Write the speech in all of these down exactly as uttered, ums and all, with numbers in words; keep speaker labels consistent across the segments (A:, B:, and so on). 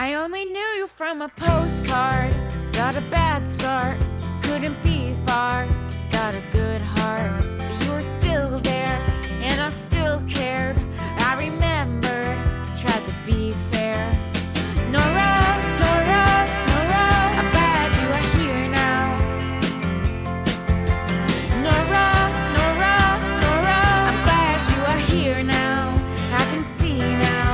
A: I only knew you from a postcard. Got a bad start, couldn't be far. Got a good heart, but you were still there, and I still cared. I remembered, tried to be fair. Nora, Nora, Nora, I'm glad you are here now. Nora, Nora, Nora, I'm glad you are here now. I can see now.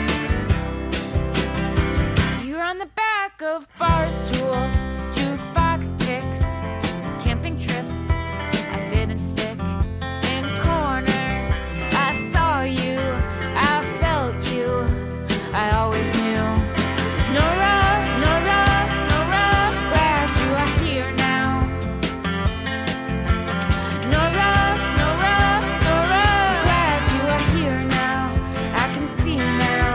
A: You're on the back of bar stools, jukebox picks, camping trips. I didn't stick in corners. I saw you, I felt you, I always knew. Nora, Nora, Nora, glad you are here now. Nora, Nora, Nora, glad you are here now. I can see now.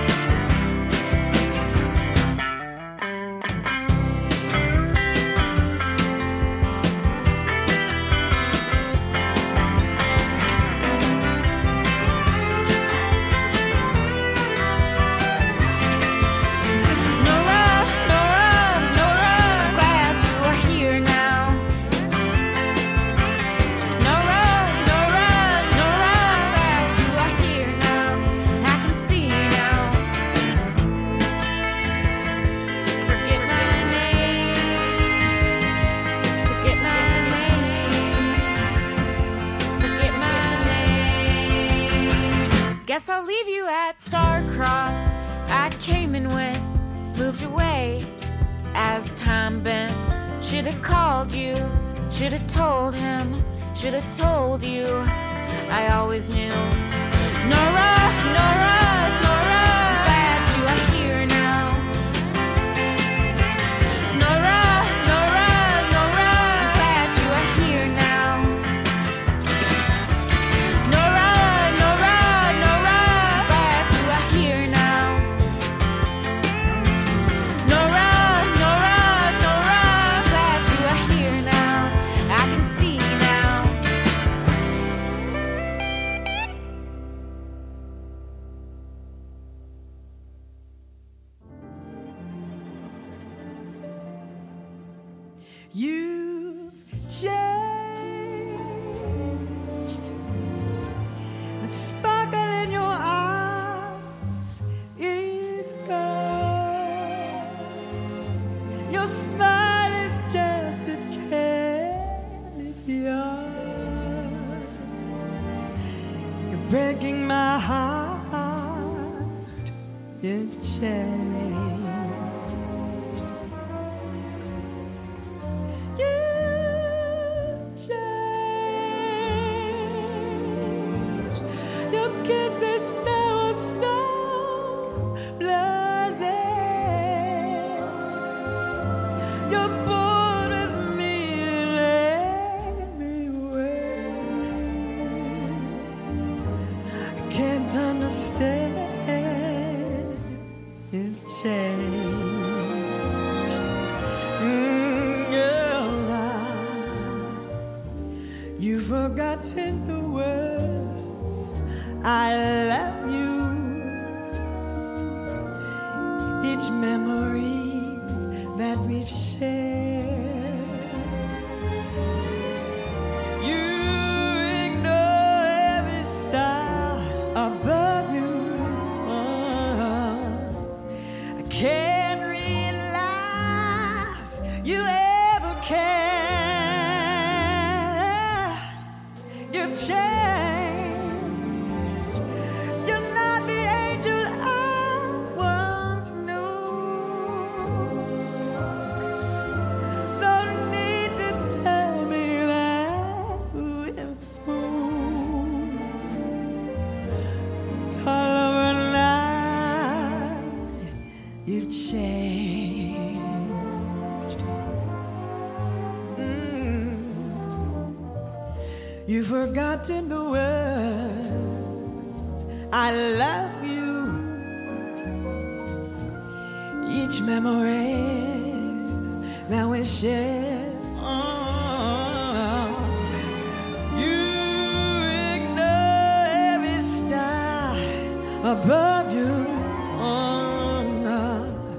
A: Nora, Nora, Nora, glad you are here now. Nora, Nora, Nora, glad you are here now. I can see now. Forget my name. Forget my name. Forget my name. Guess I'll leave you at star-crossed. I came and went, moved away as time bent. Should've called you, should've told him, should've told you. I always knew. Nora, Nora, Nora, glad you are here now. Nora, Nora, Nora, glad you are here now. Nora, Nora, Nora, glad you are here now. Nora, Nora, Nora, glad you are here now. I can see now.
B: You've changed. That sparkle in your eyes is gone. Your smile is just a careless yarn. You're breaking my heart. You've changed. You've changed. Your kisses now are so blasé. You're bored with me in every way. I can't understand. You've changed. Mm, girl, I- You've forgotten the words I love you. Each memory that we've shared. You ignore every star above you. Oh, I can't realize you ever care. You've changed. You're not the angel I once knew. No need to tell me that we're fools. It's all over now. You've changed. Mm. You've forgotten the words I love you. Each memory that we share. Oh, you ignore every star above you. Oh, no.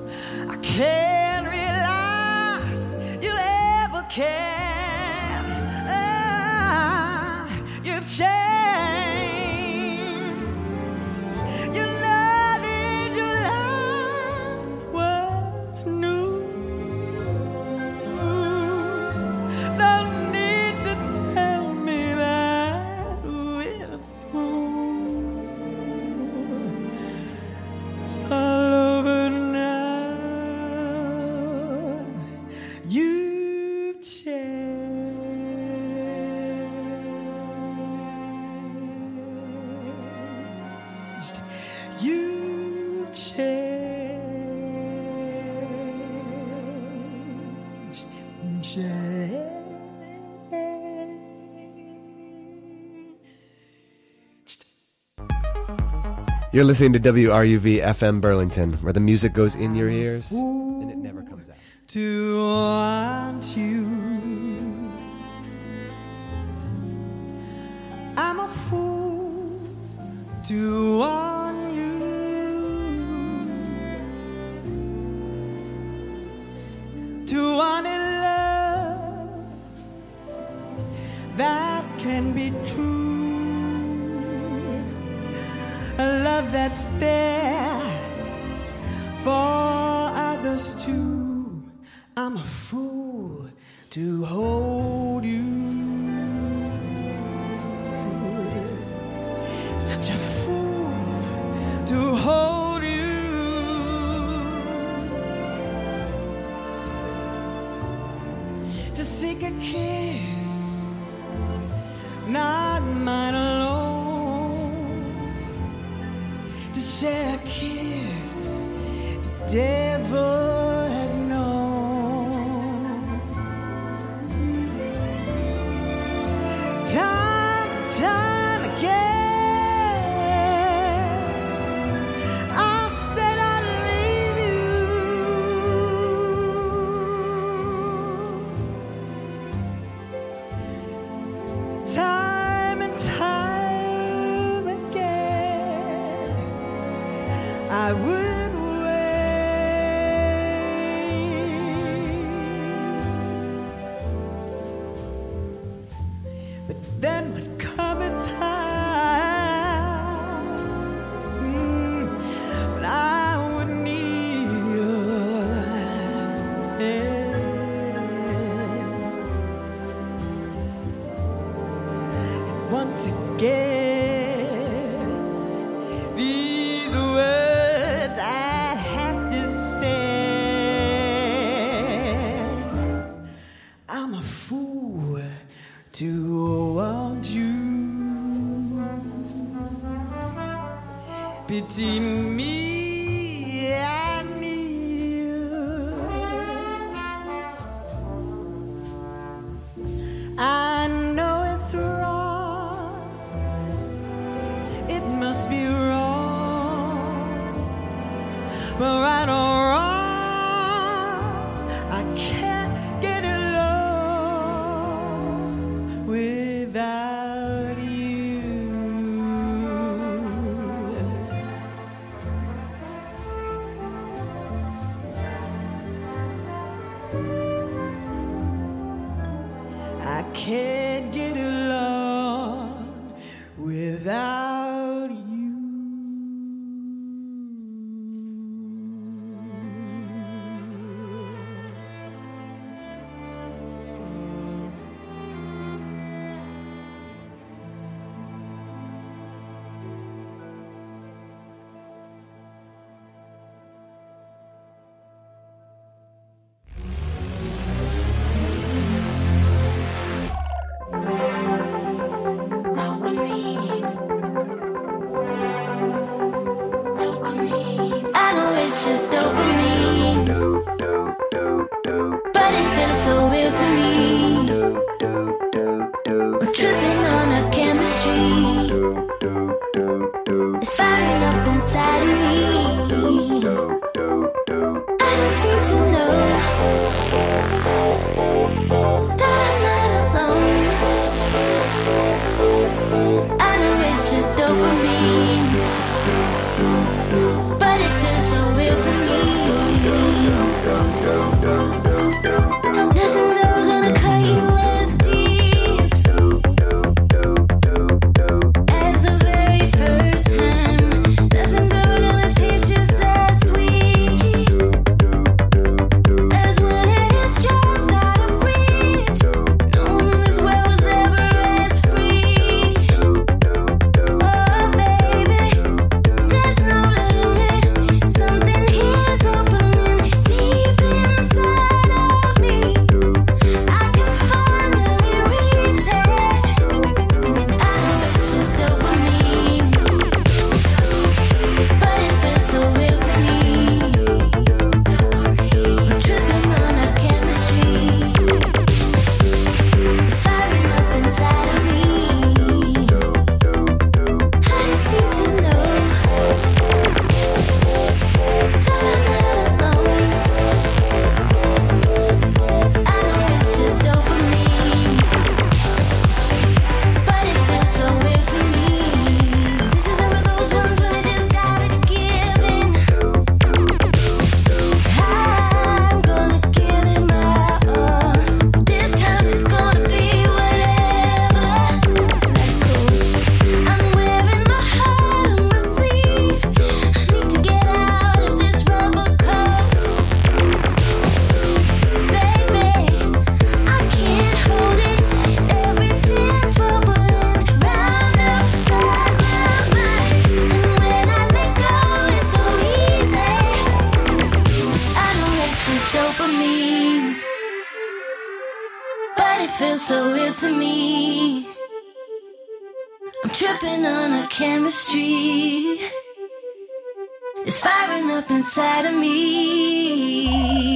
C: You're listening to W R U V F M Burlington, where the music goes in your ears and it never comes out.
B: To want you, I'm a fool to want you, to want a love that can be true. A love that's there for others too. I'm a fool to hold you. Such a fool to hold you. To seek a kiss, not mine alone. Share a kiss the devil has known. Time and time again, I said I'd leave you. Time and time again, I would wait, but then would come a time mm, when I would need you. Yeah. And once again, these words I'd have to say. I'm a fool to want you. Pity me, I need you. I know it's wrong. It must be wrong. But right or wrong, I can't get along without you. I can't get along without you.
D: I know it's just dopamine, but it feels so real to me. We're tripping on our chemistry. It's firing up inside of me. I just need to know that I'm not alone. I know it's just dopamine, but it feels so real to me. Nothing's ever gonna cut you as deep. tripping on a chemistry. It's firing up inside of me.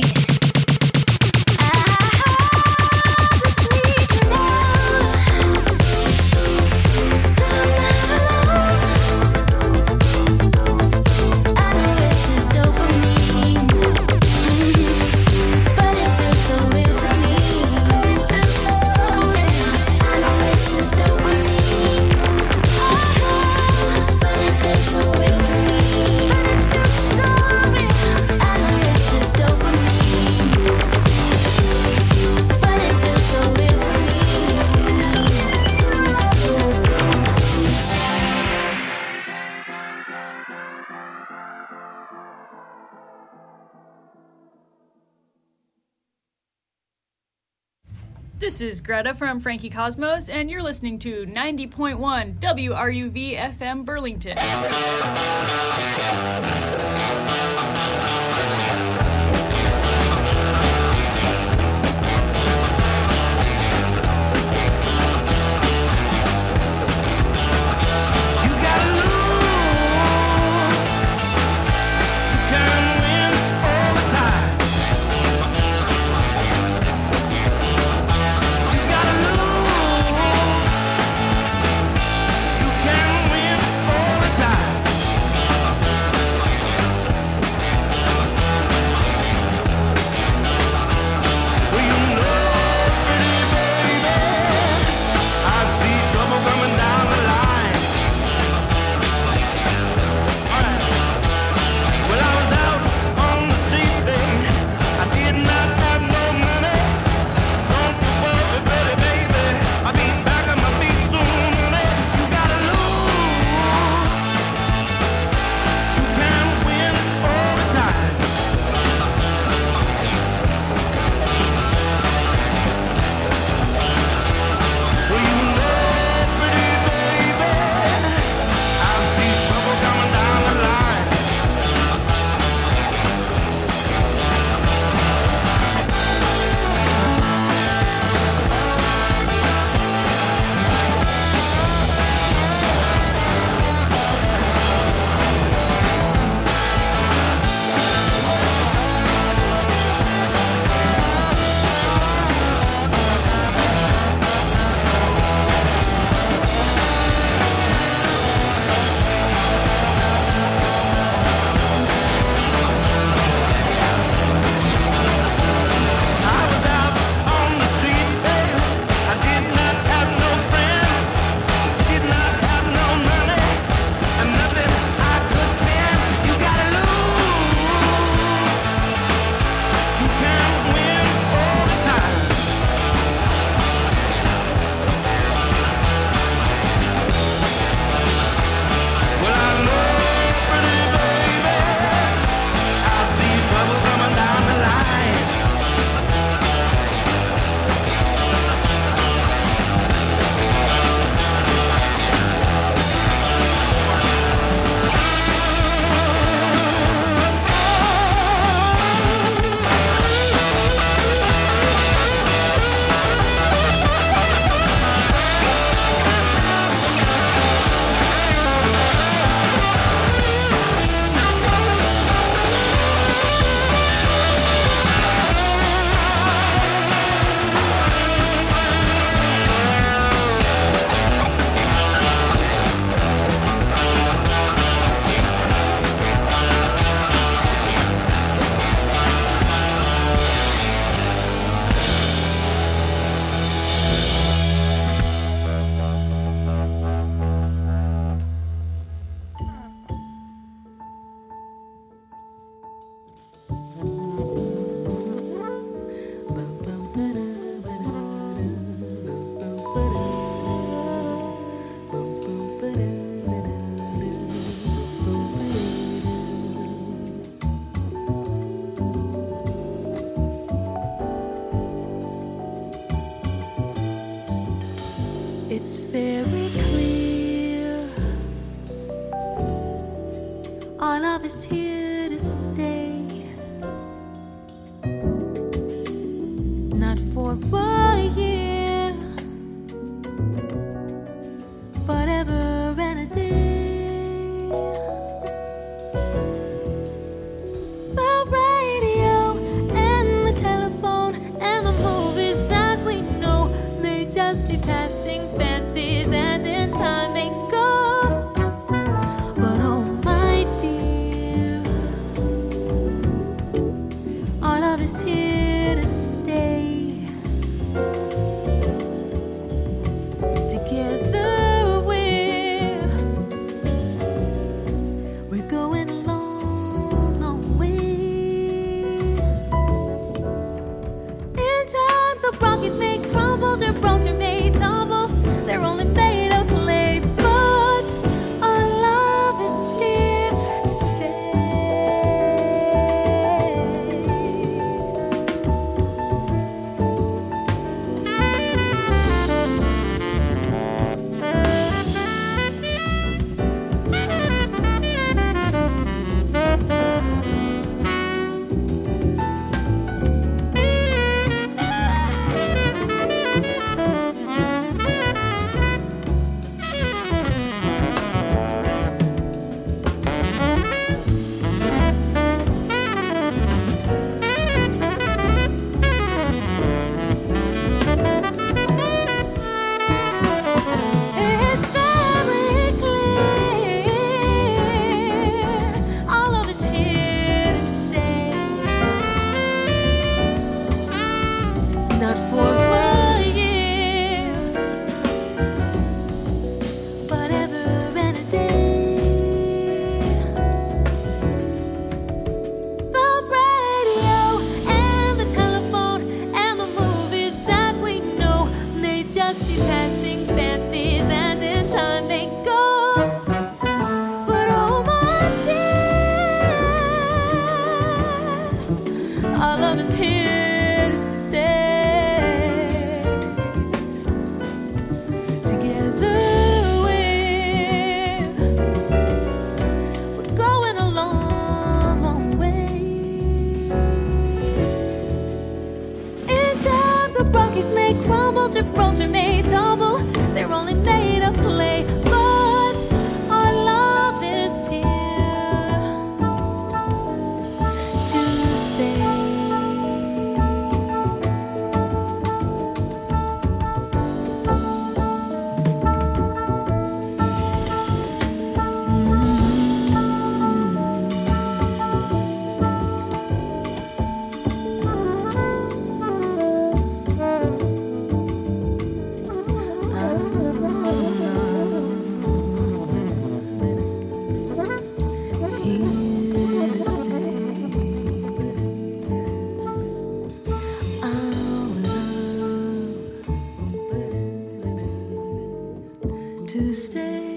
E: This is Greta from Frankie Cosmos, and you're listening to ninety point one W R U V F M Burlington.
F: It's very clear our love is here to stay, not for a year, but ever. to stay.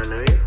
G: for New Year?